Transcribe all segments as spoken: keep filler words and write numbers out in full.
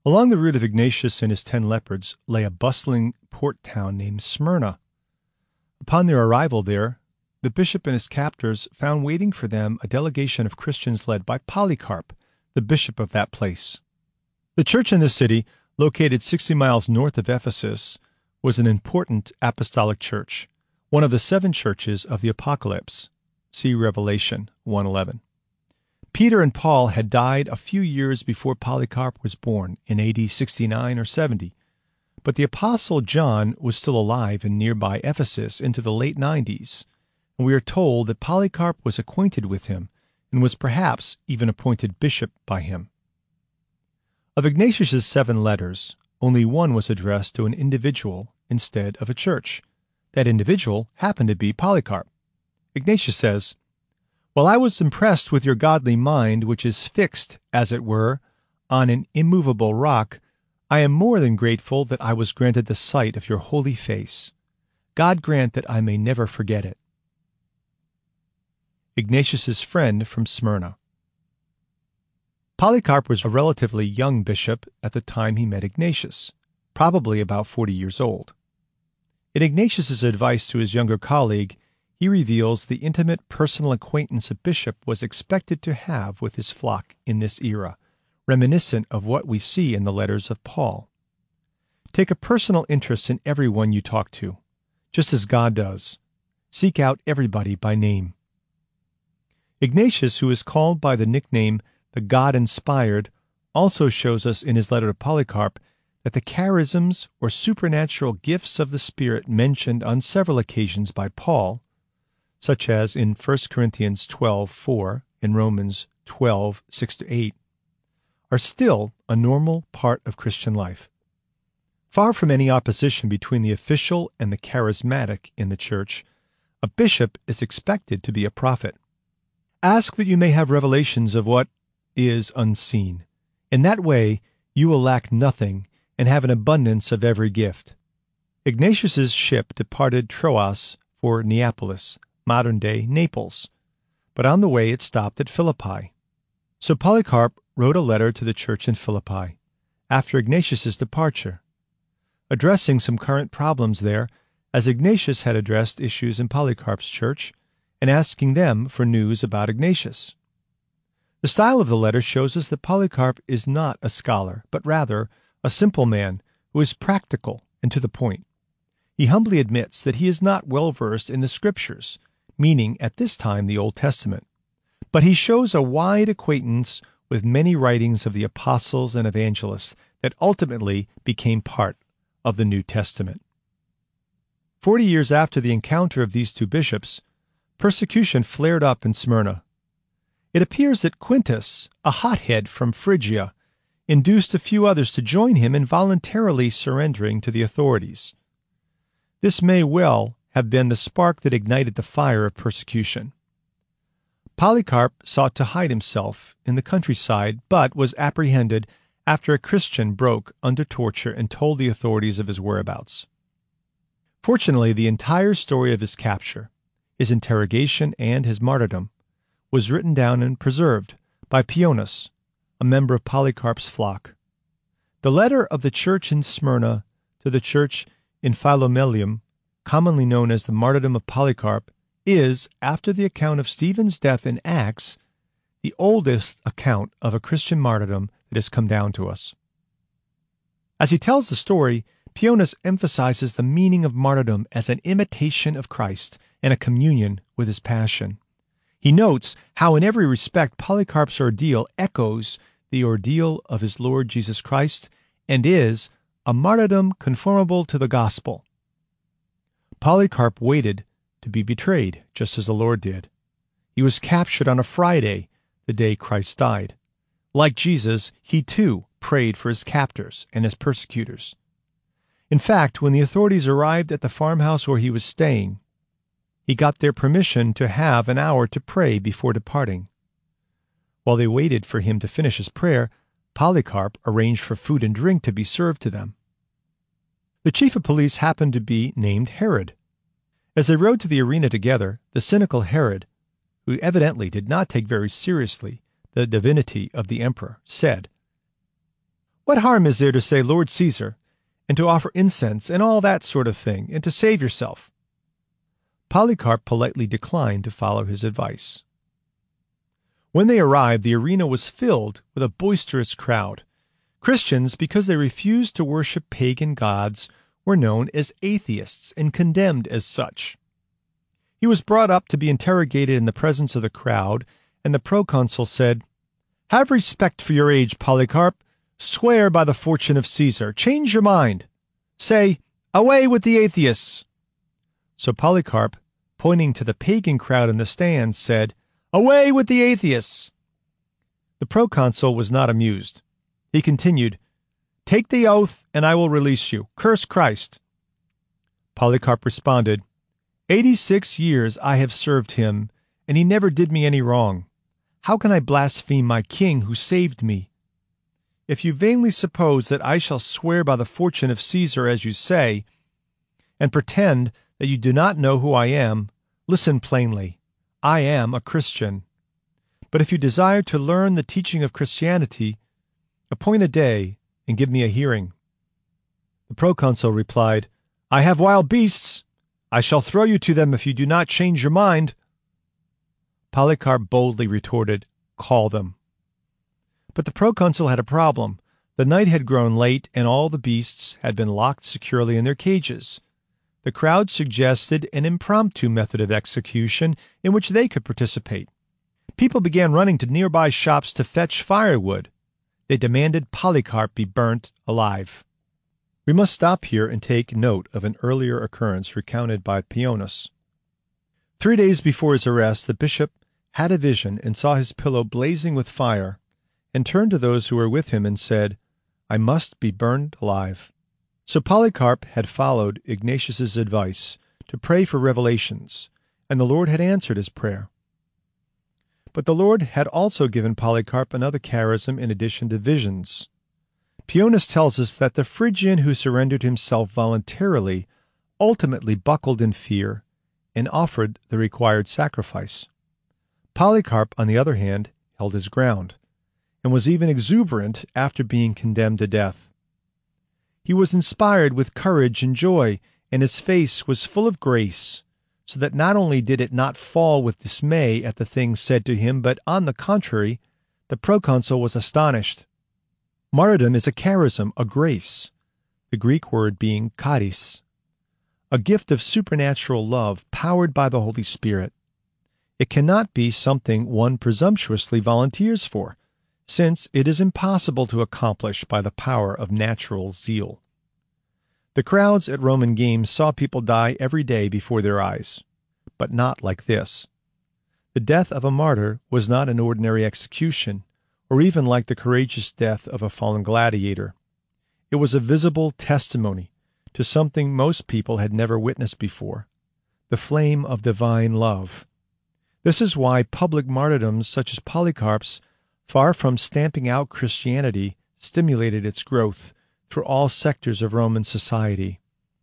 Along the route of Ignatius and his ten leopards lay a bustling port town named Smyrna. Upon their arrival there, the bishop and his captors found waiting for them a delegation of Christians led by Polycarp, the bishop of that place. The church in this city, located sixty miles north of Ephesus, was an important apostolic church, one of the seven churches of the Apocalypse. See Revelation one eleven. Peter and Paul had died a few years before Polycarp was born in A D sixty-nine or seventy, but the apostle John was still alive in nearby Ephesus into the late nineties, and we are told that Polycarp was acquainted with him and was perhaps even appointed bishop by him. Of Ignatius's seven letters, only one was addressed to an individual instead of a church. That individual happened to be Polycarp. Ignatius says, "While I was impressed with your godly mind, which is fixed, as it were, on an immovable rock, I am more than grateful that I was granted the sight of your holy face. God grant that I may never forget it." Ignatius's friend from Smyrna. Polycarp was a relatively young bishop at the time he met Ignatius, probably about forty years old. In Ignatius's advice to his younger colleague, he reveals the intimate personal acquaintance a bishop was expected to have with his flock in this era, reminiscent of what we see in the letters of Paul. Take a personal interest in everyone you talk to, just as God does. Seek out everybody by name. Ignatius, who is called by the nickname the God-inspired, also shows us in his letter to Polycarp that the charisms or supernatural gifts of the Spirit mentioned on several occasions by Paul, such as in First Corinthians twelve four and Romans twelve six to eight, are still a normal part of Christian life. Far from any opposition between the official and the charismatic in the church, a bishop is expected to be a prophet. Ask that you may have revelations of what is unseen. In that way, you will lack nothing and have an abundance of every gift. Ignatius's ship departed Troas for Neapolis, modern-day Naples, but on the way it stopped at Philippi. So Polycarp wrote a letter to the church in Philippi after Ignatius's departure, addressing some current problems there, as Ignatius had addressed issues in Polycarp's church, and asking them for news about Ignatius. The style of the letter shows us that Polycarp is not a scholar, but rather a simple man who is practical and to the point. He humbly admits that he is not well versed in the Scriptures, meaning at this time the Old Testament, but he shows a wide acquaintance with many writings of the apostles and evangelists that ultimately became part of the New Testament. Forty years after the encounter of these two bishops, persecution flared up in Smyrna. It appears that Quintus, a hothead from Phrygia, induced a few others to join him in voluntarily surrendering to the authorities. This may well have been the spark that ignited the fire of persecution. Polycarp sought to hide himself in the countryside, but was apprehended after a Christian broke under torture and told the authorities of his whereabouts. Fortunately, the entire story of his capture, his interrogation, and his martyrdom was written down and preserved by Pionus, a member of Polycarp's flock. The letter of the church in Smyrna to the church in Philomelium, commonly known as the Martyrdom of Polycarp, is, after the account of Stephen's death in Acts, the oldest account of a Christian martyrdom that has come down to us. As he tells the story, Pionus emphasizes the meaning of martyrdom as an imitation of Christ and a communion with his passion. He notes how in every respect Polycarp's ordeal echoes the ordeal of his Lord Jesus Christ and is a martyrdom conformable to the gospel. Polycarp waited to be betrayed, just as the Lord did. He was captured on a Friday, the day Christ died. Like Jesus, he too prayed for his captors and his persecutors. In fact, when the authorities arrived at the farmhouse where he was staying, he got their permission to have an hour to pray before departing. While they waited for him to finish his prayer, Polycarp arranged for food and drink to be served to them. The chief of police happened to be named Herod. As they rode to the arena together, the cynical Herod, who evidently did not take very seriously the divinity of the emperor, said, What harm is there to say Lord Caesar, and to offer incense and all that sort of thing, and to save yourself?" Polycarp politely declined to follow his advice. When they arrived, the arena was filled with a boisterous crowd. Christians, because they refused to worship pagan gods, were known as atheists and condemned as such. He was brought up to be interrogated in the presence of the crowd, and the proconsul said, "Have respect for your age, Polycarp. Swear by the fortune of Caesar. Change your mind. Say, 'Away with the atheists!'" So Polycarp, pointing to the pagan crowd in the stands, said, "Away with the atheists!" The proconsul was not amused. He continued, "Take the oath, and I will release you. Curse Christ." Polycarp responded, Eighty-six years I have served him, and he never did me any wrong. How can I blaspheme my king who saved me? If you vainly suppose that I shall swear by the fortune of Caesar, as you say, and pretend that you do not know who I am, listen plainly. I am a Christian. But if you desire to learn the teaching of Christianity, appoint a day and give me a hearing." The proconsul replied, "I have wild beasts. I shall throw you to them if you do not change your mind." Polycarp boldly retorted, "Call them." But the proconsul had a problem. The night had grown late, and all the beasts had been locked securely in their cages. The crowd suggested an impromptu method of execution in which they could participate. People began running to nearby shops to fetch firewood. They demanded Polycarp be burnt alive. We must stop here and take note of an earlier occurrence recounted by Pionus. Three days before his arrest, the bishop had a vision and saw his pillow blazing with fire, and turned to those who were with him and said, "I must be burned alive." So Polycarp had followed Ignatius's advice to pray for revelations, and the Lord had answered his prayer. But the Lord had also given Polycarp another charism in addition to visions. Pionus tells us that the Phrygian who surrendered himself voluntarily ultimately buckled in fear and offered the required sacrifice. Polycarp, on the other hand, held his ground, and was even exuberant after being condemned to death. He was inspired with courage and joy, and his face was full of grace, so that not only did it not fall with dismay at the things said to him, but on the contrary, the proconsul was astonished. Martyrdom is a charism, a grace, the Greek word being charis, a gift of supernatural love powered by the Holy Spirit. It cannot be something one presumptuously volunteers for, since it is impossible to accomplish by the power of natural zeal. The crowds at Roman games saw people die every day before their eyes, but not like this. The death of a martyr was not an ordinary execution, or even like the courageous death of a fallen gladiator. It was a visible testimony to something most people had never witnessed before, the flame of divine love. This is why public martyrdoms such as Polycarp's, far from stamping out Christianity, stimulated its growth through all sectors of Roman society.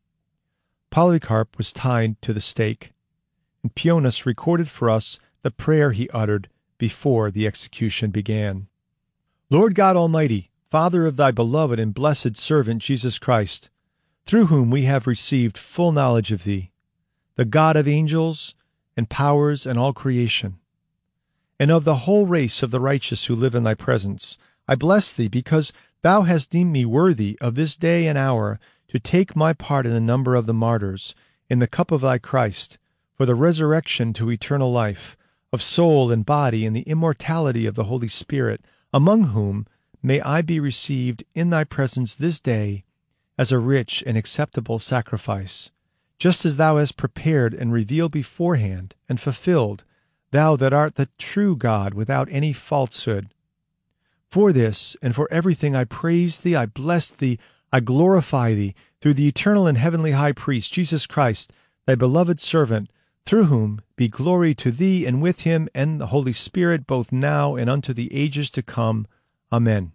Polycarp was tied to the stake, and Pionus recorded for us the prayer he uttered before the execution began. "Lord God Almighty, Father of thy beloved and blessed servant Jesus Christ, through whom we have received full knowledge of thee, the God of angels and powers and all creation, and of the whole race of the righteous who live in thy presence, I bless thee because thou hast deemed me worthy of this day and hour to take my part in the number of the martyrs, in the cup of thy Christ, for the resurrection to eternal life, of soul and body, and the immortality of the Holy Spirit, among whom may I be received in thy presence this day as a rich and acceptable sacrifice, just as thou hast prepared and revealed beforehand and fulfilled, thou that art the true God without any falsehood. For this and for everything I praise thee, I bless thee, I glorify thee, through the eternal and heavenly high priest, Jesus Christ, thy beloved servant, through whom be glory to thee and with him and the Holy Spirit, both now and unto the ages to come. Amen.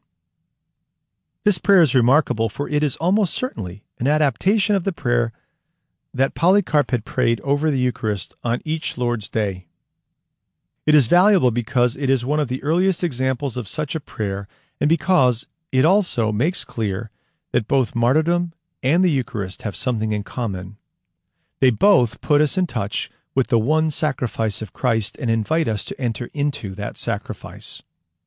This prayer is remarkable, for it is almost certainly an adaptation of the prayer that Polycarp had prayed over the Eucharist on each Lord's Day. It is valuable because it is one of the earliest examples of such a prayer, and because it also makes clear that both martyrdom and the Eucharist have something in common. They both put us in touch with the one sacrifice of Christ and invite us to enter into that sacrifice.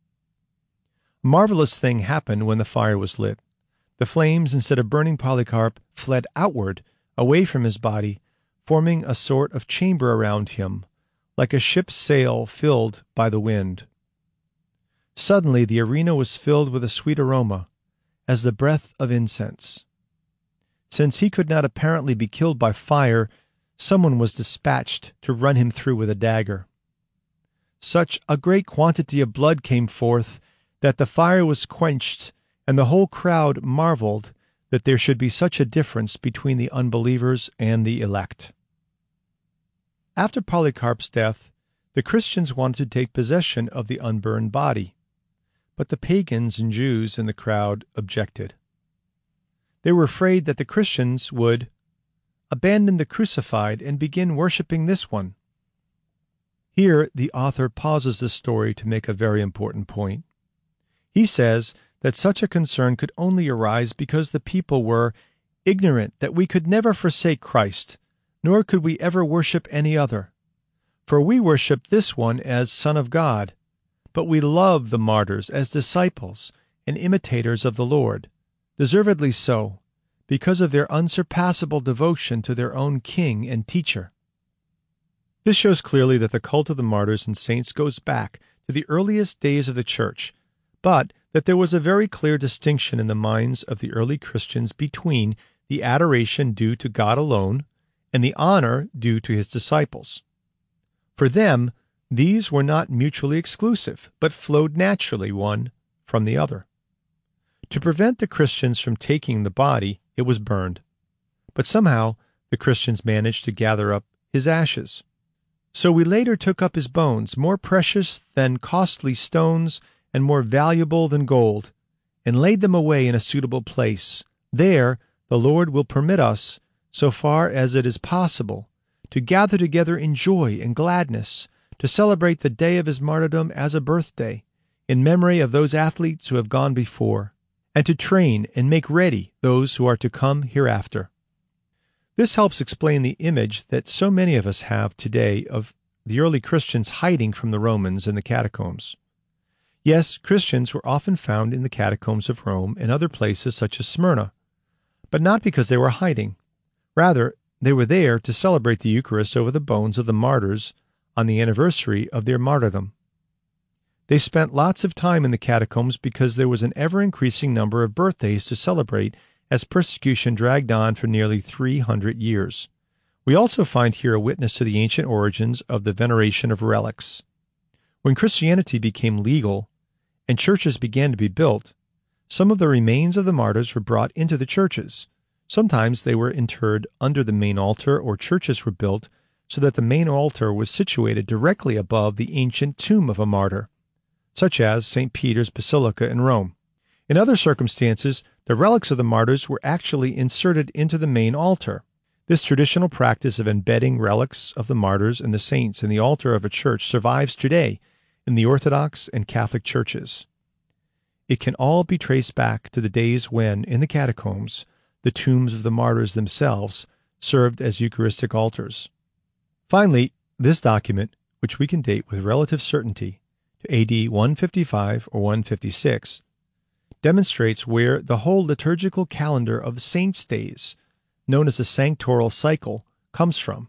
A marvelous thing happened when the fire was lit. The flames, instead of burning Polycarp, fled outward, away from his body, forming a sort of chamber around him, like a ship's sail filled by the wind. Suddenly the arena was filled with a sweet aroma, as the breath of incense. Since he could not apparently be killed by fire, someone was dispatched to run him through with a dagger. Such a great quantity of blood came forth that the fire was quenched, and the whole crowd marveled that there should be such a difference between the unbelievers and the elect. After Polycarp's death, the Christians wanted to take possession of the unburned body, but the pagans and Jews in the crowd objected. They were afraid that the Christians would abandon the crucified and begin worshiping this one. Here the author pauses the story to make a very important point. He says that such a concern could only arise because the people were ignorant that we could never forsake Christ, nor could we ever worship any other. For we worship this one as Son of God, but we love the martyrs as disciples and imitators of the Lord, deservedly so, because of their unsurpassable devotion to their own King and Teacher. This shows clearly that the cult of the martyrs and saints goes back to the earliest days of the Church, but that there was a very clear distinction in the minds of the early Christians between the adoration due to God alone and the honor due to his disciples. For them, these were not mutually exclusive, but flowed naturally one from the other. To prevent the Christians from taking the body, it was burned. But somehow the Christians managed to gather up his ashes. So we later took up his bones, more precious than costly stones and more valuable than gold, and laid them away in a suitable place. There the Lord will permit us, so far as it is possible, to gather together in joy and gladness, to celebrate the day of his martyrdom as a birthday, in memory of those athletes who have gone before, and to train and make ready those who are to come hereafter. This helps explain the image that so many of us have today of the early Christians hiding from the Romans in the catacombs. Yes, Christians were often found in the catacombs of Rome and other places such as Smyrna, but not because they were hiding. Rather, they were there to celebrate the Eucharist over the bones of the martyrs on the anniversary of their martyrdom. They spent lots of time in the catacombs because there was an ever-increasing number of birthdays to celebrate as persecution dragged on for nearly three hundred years. We also find here a witness to the ancient origins of the veneration of relics. When Christianity became legal and churches began to be built, some of the remains of the martyrs were brought into the churches. Sometimes they were interred under the main altar, or churches were built so that the main altar was situated directly above the ancient tomb of a martyr, such as Saint Peter's Basilica in Rome. In other circumstances, the relics of the martyrs were actually inserted into the main altar. This traditional practice of embedding relics of the martyrs and the saints in the altar of a church survives today in the Orthodox and Catholic churches. It can all be traced back to the days when, in the catacombs, the tombs of the martyrs themselves served as Eucharistic altars. Finally, this document, which we can date with relative certainty to A D one fifty-five or one fifty-six, demonstrates where the whole liturgical calendar of the saints' days, known as the sanctoral cycle, comes from.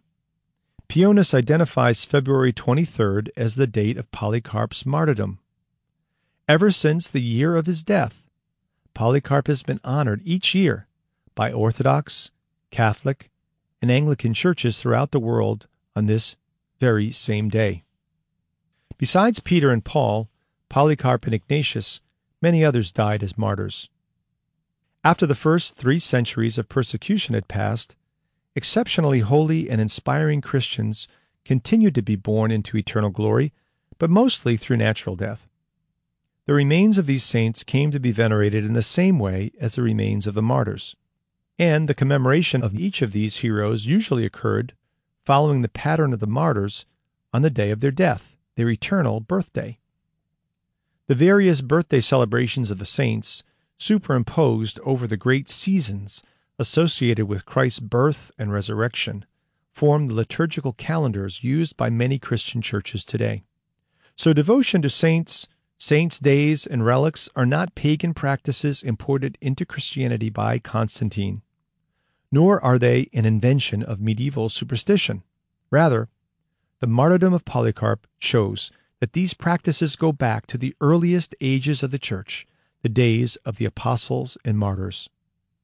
Pionus identifies February twenty-third as the date of Polycarp's martyrdom. Ever since the year of his death, Polycarp has been honored each year by Orthodox, Catholic, and Anglican churches throughout the world on this very same day. Besides Peter and Paul, Polycarp and Ignatius, many others died as martyrs. After the first three centuries of persecution had passed, exceptionally holy and inspiring Christians continued to be born into eternal glory, but mostly through natural death. The remains of these saints came to be venerated in the same way as the remains of the martyrs, and the commemoration of each of these heroes usually occurred following the pattern of the martyrs on the day of their death, their eternal birthday. The various birthday celebrations of the saints superimposed over the great seasons associated with Christ's birth and resurrection, form the liturgical calendars used by many Christian churches today. So devotion to saints, saints' days, and relics are not pagan practices imported into Christianity by Constantine, nor are they an invention of medieval superstition. Rather, the martyrdom of Polycarp shows that these practices go back to the earliest ages of the Church, the days of the apostles and martyrs.